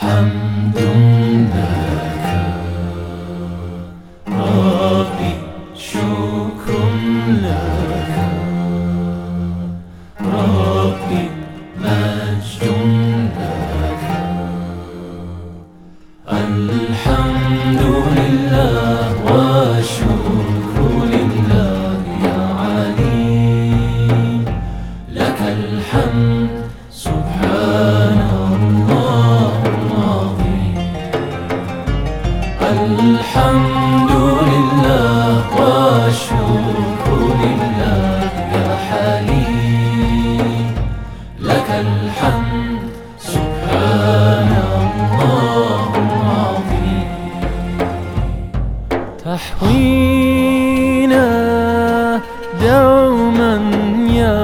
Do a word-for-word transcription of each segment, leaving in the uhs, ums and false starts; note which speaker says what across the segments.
Speaker 1: حمد لك ربي، شكر لك ربي، مجد لك. الحمد لله والشكر لله يا علي، لك الحمد سبحان الله العظيم. الحمد لله والشكر لله يا حليم، لك الحمد سبحان الله العظيم. تحوينا دوما يا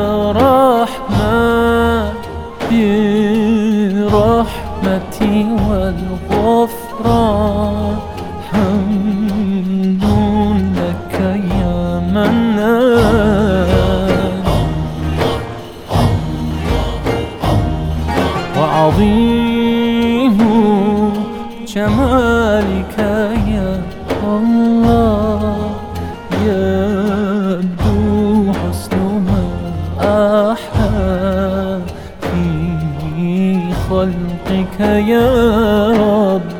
Speaker 1: رحمن برحمتي والغفران، حمد لك يا منان، وعظيم جمالك يا الله، يبدو حسن ما أحلى في خلقك يا رب.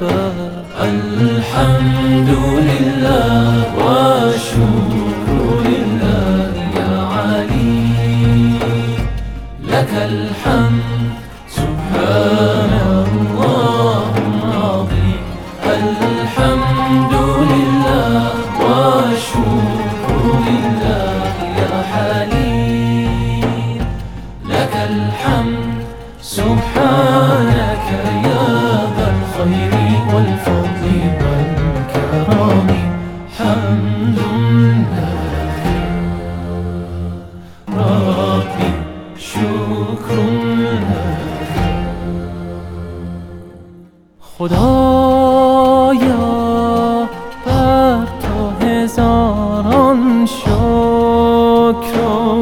Speaker 1: الحمد لله والشكر لله يا علي، لك الحمد سبحان الله العظيم. الحمد لله والشكر لله يا حليم، لك الحمد سبحانك يا ذا الخير والفضل والكرم. حمد لك ربي، شكر لك. خدایا بر تو هزاران شکر،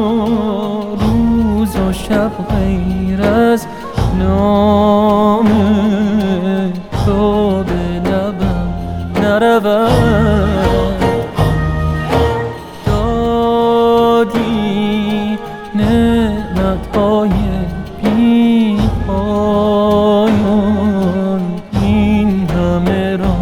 Speaker 1: روز و شب غیر از نام تو به لبم نرود. دادی نعمتهای بی پایان، این همه را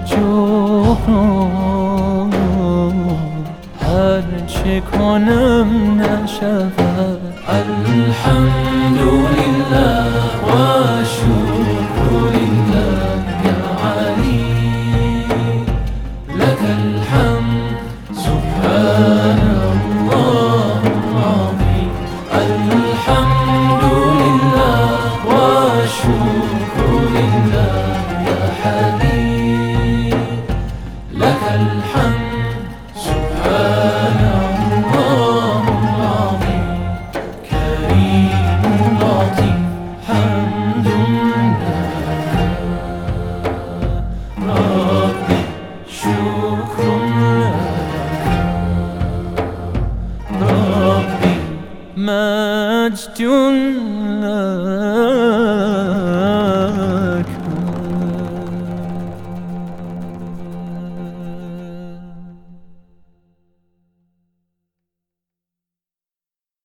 Speaker 1: جبران، هر چه کنم نشود. الحمد لله والشكر لله يا علي، لك الحمد سبحان الله العظيم. الحمد لله والشكر لله يا حليم، لك الحمد سبحان الله العظيم. كريم لطيف حمد لك ربي، شكر لك ربي، مجد لك.